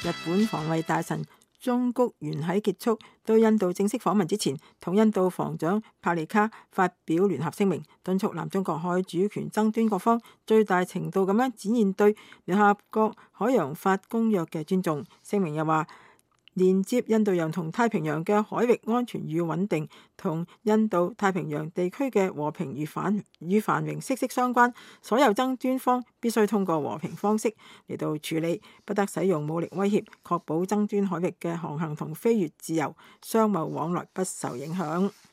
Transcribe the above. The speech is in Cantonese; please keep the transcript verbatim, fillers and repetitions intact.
日本防衛大臣中谷元喺結束對印度正式訪問之前，同印度防長帕利卡發表聯合聲明，敦促南中國海主權爭端各方最大程度咁樣展現對聯合國海洋法公約嘅尊重。聲明又話，連接印度洋同太平洋嘅海域安全與穩定，同印度太平洋地區嘅和平與繁與繁榮息息相關。所有爭端方必須通過和平方式嚟到處理，不得使用武力威脅，確保爭端海域嘅航行同飛越自由，商貿往來不受影響。